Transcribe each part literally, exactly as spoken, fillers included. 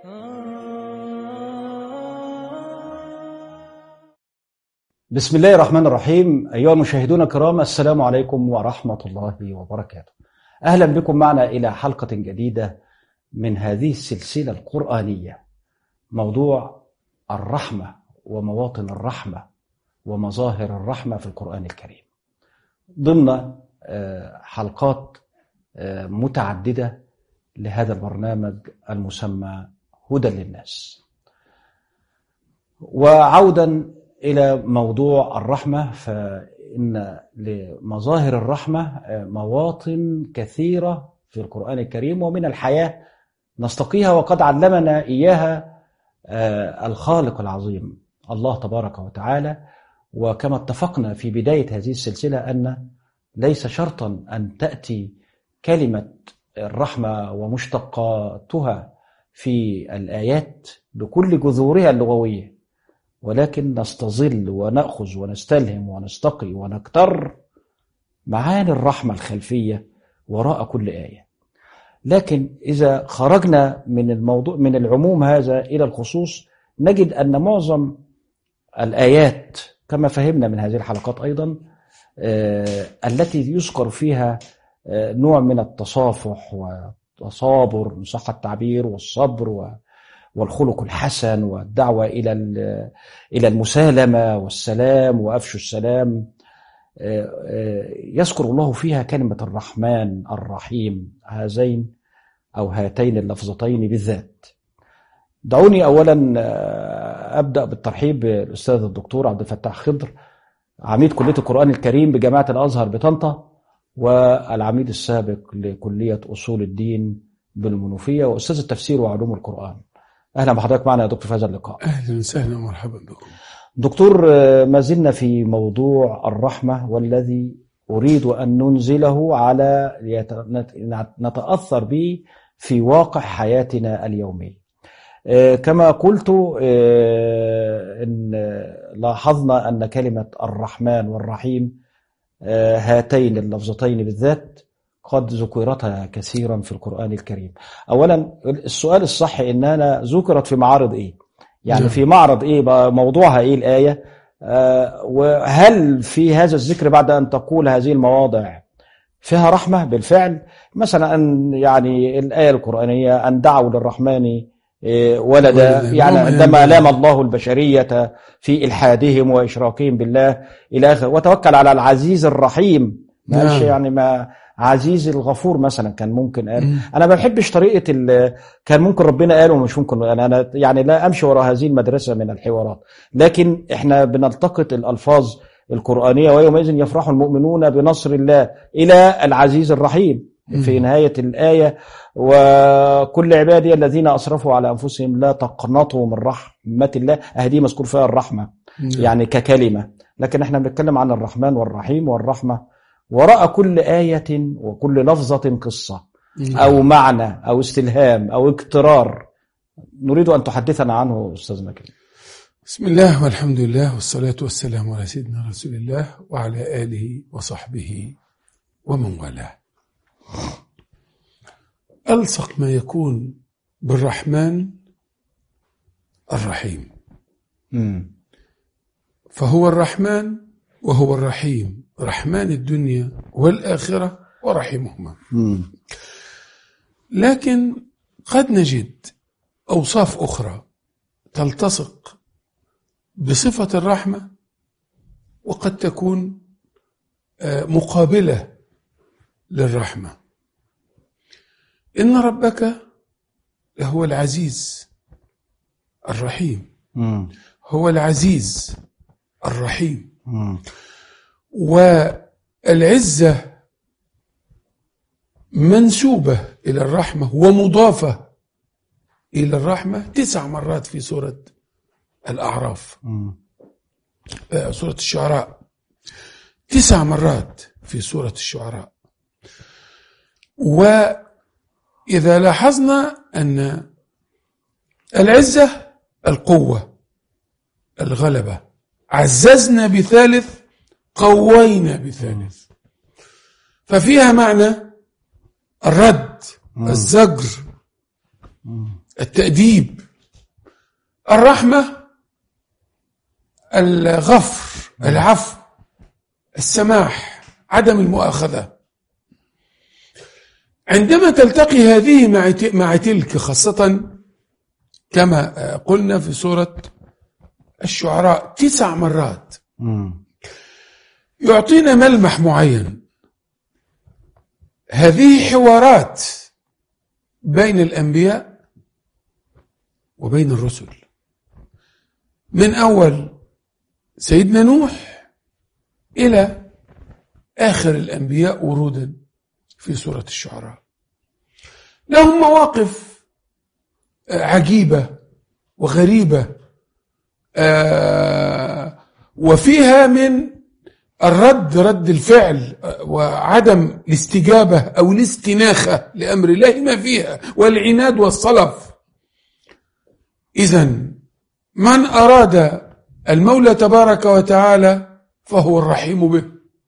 بسم الله الرحمن الرحيم. أيها المشاهدون الكرام، السلام عليكم ورحمة الله وبركاته. أهلا بكم معنا إلى حلقة جديدة من هذه السلسلة القرآنية، موضوع الرحمة ومواطن الرحمة ومظاهر الرحمة في القرآن الكريم، ضمن حلقات متعددة لهذا البرنامج المسمى هدى للناس. وعودا إلى موضوع الرحمة، فإن لمظاهر الرحمة مواطن كثيرة في القرآن الكريم ومن الحياة نستقيها، وقد علمنا إياها الخالق العظيم الله تبارك وتعالى. وكما اتفقنا في بداية هذه السلسلة أن ليس شرطا أن تأتي كلمة الرحمة ومشتقاتها في الآيات بكل جذورها اللغوية، ولكن نستظل ونأخذ ونستلهم ونستقي ونكتر معاني الرحمة الخلفية وراء كل آية. لكن إذا خرجنا من الموضوع من العموم هذا إلى الخصوص، نجد أن معظم الآيات كما فهمنا من هذه الحلقات أيضا آه التي يذكر فيها آه نوع من التصافح والتصابر إن صح التعبير، والصبر و والخلق الحسن والدعوة إلى إلى المسالمة والسلام وأفشوا السلام، يذكر الله فيها كلمة الرحمن الرحيم، هذين أو هاتين اللفظتين بالذات. دعوني أولا أبدأ بالترحيب بالأستاذ الدكتور عبد الفتاح خضر، عميد كلية القرآن الكريم بجامعة الأزهر بطنطا، والعميد السابق لكلية أصول الدين بالمنوفية، وأستاذ التفسير وعلوم القرآن. أهلا بحضرتك معنا يا دكتور في هذا اللقاء. أهلا وسهلا ومرحبا بكم دكتور. ما زلنا في موضوع الرحمة، والذي أريد أن ننزله على نتأثر به في واقع حياتنا اليومي. كما قلت إن لاحظنا أن كلمة الرحمن والرحيم هاتين اللفظتين بالذات قد ذكرتها كثيرا في القرآن الكريم. أولا السؤال الصح إنها ذكرت في معارض إيه؟ يعني في معرض إيه؟ موضوعها إيه الآية؟ آه وهل في هذا الذكر بعد أن تقول هذه المواضع فيها رحمة بالفعل؟ مثلا أن يعني الآية القرآنية أن دعوا للرحمن ولدا، يعني عندما لام الله البشرية في إلحادهم وإشراكهم بالله إلى آخر، وتوكل على العزيز الرحيم، ما يعني ما عزيز الغفور مثلا كان ممكن قال. مم. انا ما بحبش طريقه كان ممكن ربنا قال ومش ممكن. انا انا يعني لا امشي وراء هذه المدرسه من الحوارات، لكن احنا بنلتقط الالفاظ القرانيه، ويومئذ يفرح المؤمنون بنصر الله الى العزيز الرحيم. مم. في نهايه الايه وكل عبادي الذين اسرفوا على انفسهم لا تقنطوا من رحمه الله، اهدي مذكور فيها الرحمه. مم. يعني ككلمه، لكن احنا بنتكلم عن الرحمن والرحيم والرحمه. وراء كل آية وكل لفظة قصة أو معنى أو استلهام أو اقترار، نريد أن تحدثنا عنه أستاذنا كريم. بسم الله والحمد لله والصلاة والسلام على سيدنا رسول الله وعلى آله وصحبه ومن والاه. ألصق ما يكون بالرحمن الرحيم. مم. فهو الرحمن وهو الرحيم، رحمن الدنيا والآخرة ورحمهما. مم. لكن قد نجد أوصاف أخرى تلتصق بصفة الرحمة، وقد تكون مقابلة للرحمة. إن ربك هو العزيز الرحيم. مم. هو العزيز الرحيم. مم. والعزة منسوبة إلى الرحمة ومضافة إلى الرحمة تسع مرات في سورة الأعراف. آه سورة الشعراء، تسع مرات في سورة الشعراء. وإذا لاحظنا أن العزة القوة الغلبة، عززنا بثالث، قوينا بثالث، ففيها معنى الرد، الزجر، التأديب. الرحمة الغفر، العفو، السماح، عدم المؤاخذة. عندما تلتقي هذه مع تلك، خاصة كما قلنا في سورة الشعراء تسع مرات، يعطينا ملمح معين. هذه حوارات بين الأنبياء وبين الرسل، من أول سيدنا نوح إلى آخر الأنبياء ورودا في سورة الشعراء. لهم مواقف عجيبة وغريبة، وفيها من الرد، رد الفعل وعدم الاستجابة أو الاستناخة لأمر الله ما فيها، والعناد والصلف. إذن من أراد المولى تبارك وتعالى فهو الرحيم به،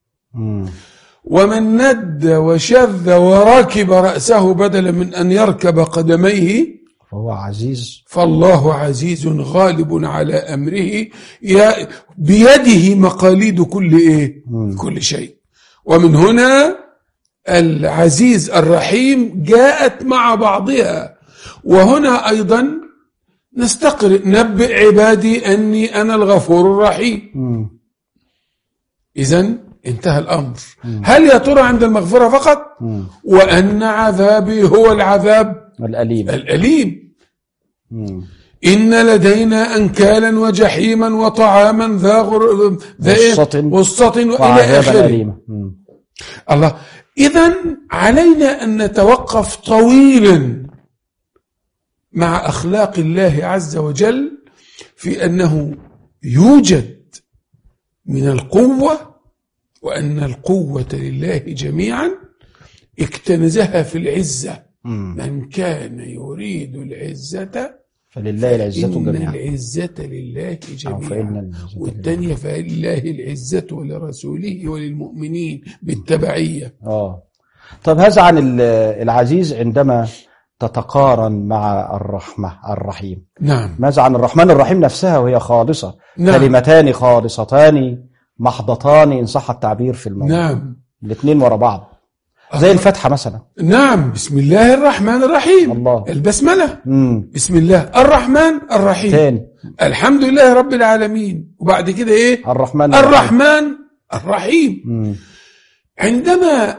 ومن ند وشذ وركب رأسه بدلا من أن يركب قدميه فهو عزيز، فالله عزيز غالب على أمره، بيده مقاليد كل إيه؟ كل شيء. ومن هنا العزيز الرحيم جاءت مع بعضها. وهنا أيضا نستقرئ نبئ عبادي أني أنا الغفور الرحيم. إذن انتهى الأمر. هل يا ترى عند المغفرة فقط؟ مم. وأن عذابي هو العذاب الأليم, الأليم. إن لدينا أنكالا وجحيما وطعاما ذا غر... وسط وإلى آخره. الله. إذن علينا أن نتوقف طويلا مع أخلاق الله عز وجل في أنه يوجد من القوة، وأن القوة لله جميعا، اكتنزها في العزة. مم. من كان يريد العزة فلله العزة جميعا، إن العزة لله جميعا، والثانية فلله العزة ولرسوله وللمؤمنين بالتبعية. آه. طب هذا عن العزيز عندما تتقارن مع الرحمة الرحيم. نعم. ماذا عن الرحمن الرحيم نفسها وهي خالصة؟ نعم. كلمتان خالصتان محضتان إن صح التعبير في الموضوع. نعم. الاثنين ورا بعض زي الفتحة مثلا. نعم. بسم الله الرحمن الرحيم. الله. البسملة. مم. بسم الله الرحمن الرحيم. تاني. الحمد لله رب العالمين. وبعد كده ايه؟ الرحمن الرحمن الرحيم. مم. عندما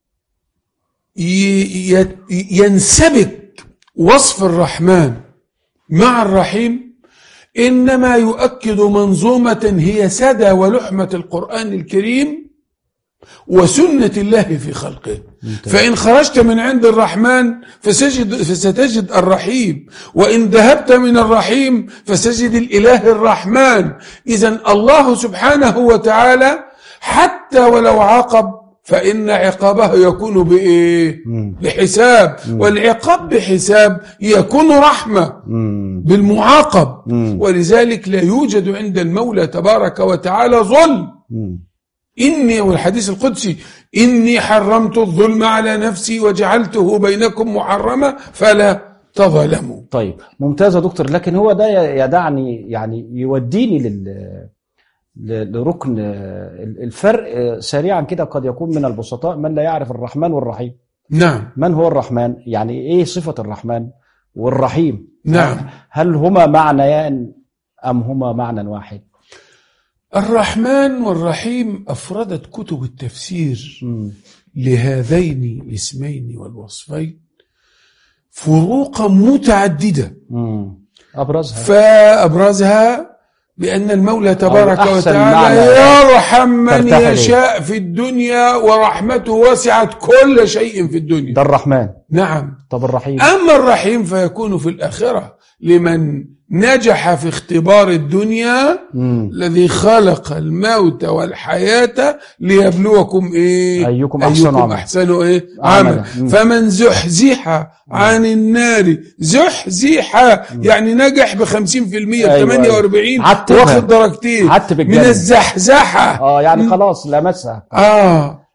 ينسبك وصف الرحمن مع الرحيم إنما يؤكد منظومة هي سدى ولحمة القرآن الكريم وسنة الله في خلقه. فإن خرجت من عند الرحمن فسجد فستجد الرحيم، وإن ذهبت من الرحيم فسجد الإله الرحمن. إذن الله سبحانه وتعالى حتى ولو عاقب فإن عقابه يكون بإيه؟ بحساب. مم. والعقاب بحساب يكون رحمة. مم. بالمعاقب. مم. ولذلك لا يوجد عند المولى تبارك وتعالى ظلم. مم. إني، والحديث القدسي، إني حرمت الظلم على نفسي وجعلته بينكم محرمة فلا تظلموا. طيب ممتاز يا دكتور، لكن هو ده يدعني يعني يوديني لل لركن الفرق سريعا كده. قد يكون من البسطاء من لا يعرف الرحمن والرحيم. نعم. من هو الرحمن؟ يعني ايه صفة الرحمن والرحيم؟ نعم. هل هما معنيان أم هما معنى واحد؟ الرحمن والرحيم أفردت كتب التفسير م. لهذين الاسمين والوصفين فروقا متعددة. م. أبرزها فأبرزها بأن المولى تبارك وتعالى يرحم من يشاء في الدنيا ورحمته وسعت كل شيء في الدنيا. ده الرحمن. نعم. طب الرحيم؟ أما الرحيم فيكون في الآخرة لمن نجح في اختبار الدنيا. مم. الذي خلق الموت والحياة ليبلوكم إيه؟ أيكم أحسن, أيكم أحسن إيه؟ عمل. فمن زحزح عن النار زحزح يعني نجح بخمسين في المية. أيوة ثمانية وأربعين واخد درجتين من الزحزحة. آه يعني خلاص لمسها. آه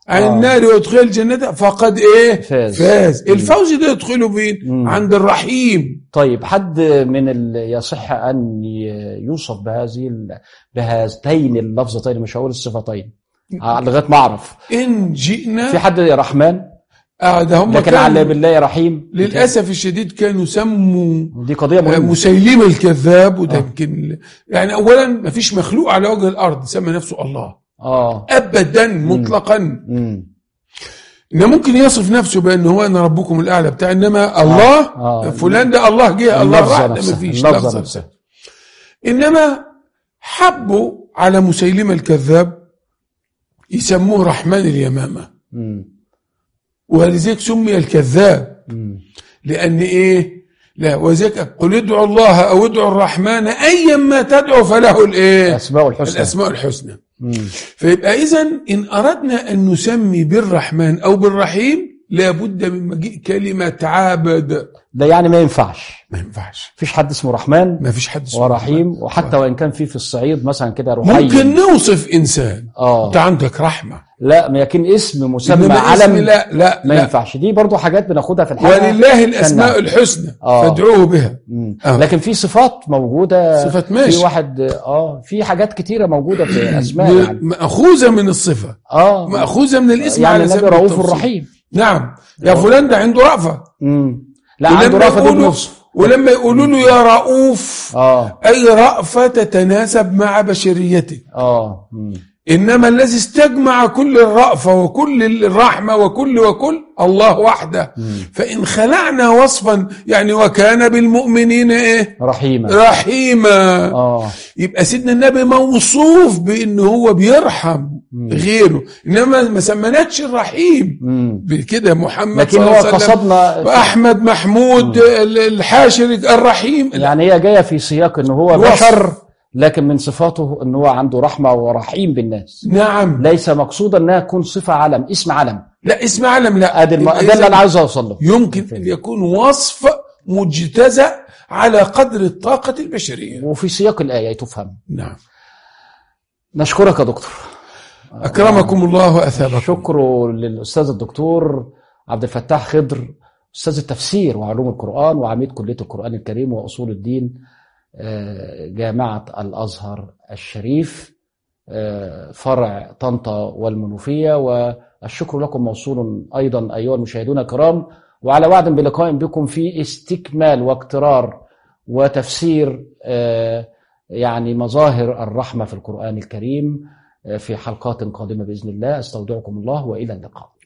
عن آه. النار ويدخل الجنة فقد ايه فاز, فاز. الفوز ده يدخله فين؟ مم. عند الرحيم. طيب حد من ال... يصح أن ي- يوصف بهذه ال... بهذين اللفظتين، مش هقول الصفتين آه، لغاية ما أعرف. إن جئنا في حد رحمن آه ده هم لكن على كانوا بالله رحيم للأسف الشديد كانوا سموا دي قضية مهمة. مسيلمة الكذاب، وده آه. يمكن يعني أولا ما فيش مخلوق على وجه الأرض سمى نفسه الله آه أبدا مطلقا. مم. إنه ممكن يصف نفسه بأنه هو أنا ربكم الأعلى بتاع، إنما الله آه. فلان ده الله جه الله اللفظة راح، ده نفسها. ما فيش اللفظة لفظة نفسها. نفسها. إنما حبوا على مسيلمة الكذاب يسموه رحمن اليمامة، مم. ولذلك سمي الكذاب. مم. لأن إيه؟ لا، وذلك قل ادعوا الله أو ادعوا الرحمن أيا ما تدعوا فله الإيه؟ الأسماء الحسنى. الأسماء الحسنى. مم. فيبقى إذن إن أردنا أن نسمي بالرحمن أو بالرحيم لابد من مجيء كلمة عابد. ده يعني ما ينفعش، ما ينفعش، فيش حد اسمه رحمن ما فيش حد اسمه ورحيم، رحمن. وحتى وإن كان في في الصعيد مثلا كده رحيم ممكن نوصف إنسان آه. أنت عندك رحمة، لا لكن اسم مسمى إنما علم اسم لا لا ما لا. ينفعش. دي برضو حاجات بناخدها في الحلقة. ولله الأسماء كان- الحسنى آه. فادعوه بها. آه. لكن في صفات موجودة، صفات ماشي. في واحد اه في حاجات كتيرة موجودة في الأسماء يعني مأخوذة من الصفة، اه مأخوذة من الاسم يعني على النبي سبيل رؤوف التوصيف. رحيم. نعم يا فلان ده عنده رأفة. مم. لا ولما عنده رأفة دي يقولوا- بنصف ولما يقولوا له يا رؤوف اه أي رأفة تتناسب مع بشريته. اه مم. إنما الذي استجمع كل الرأفة وكل الرحمة وكل وكل الله وحده. فإن خلعنا وصفا يعني وكان بالمؤمنين إيه رحيمة رحيما، اه يبقى سيدنا النبي موصوف بأنه هو بيرحم غيره، إنما ما سمناتش الرحيم مم. بكده. محمد لكن صلى الله هو عليه وسلم قصدنا وأحمد محمود الحاشري الرحيم. يعني هي جاية في سياق ان هو الوصف. بشر، لكن من صفاته ان هو عنده رحمة ورحيم بالناس. نعم، ليس مقصودا انها تكون صفة علم، اسم علم. لا اسم علم لا. ادي الم... يبقى ده اللي إذن انا عايز اوصل له. يمكن أن يكون وصف مجتزأ على قدر الطاقة البشرية. وفي سياق الآية تفهم. نعم. نشكرك يا دكتور. أكرمكم الله وأثابكم. شكر للأستاذ الدكتور عبد الفتاح خضر، أستاذ التفسير وعلوم القرآن وعميد كلية القرآن الكريم وأصول الدين جامعة الأزهر الشريف فرع طنطا والمنوفية. والشكر لكم موصول أيضا أيها المشاهدون الكرام، وعلى وعد بلقاء بكم في استكمال واقترار وتفسير يعني مظاهر الرحمة في القرآن الكريم في حلقات قادمة بإذن الله. أستودعكم الله وإلى اللقاء.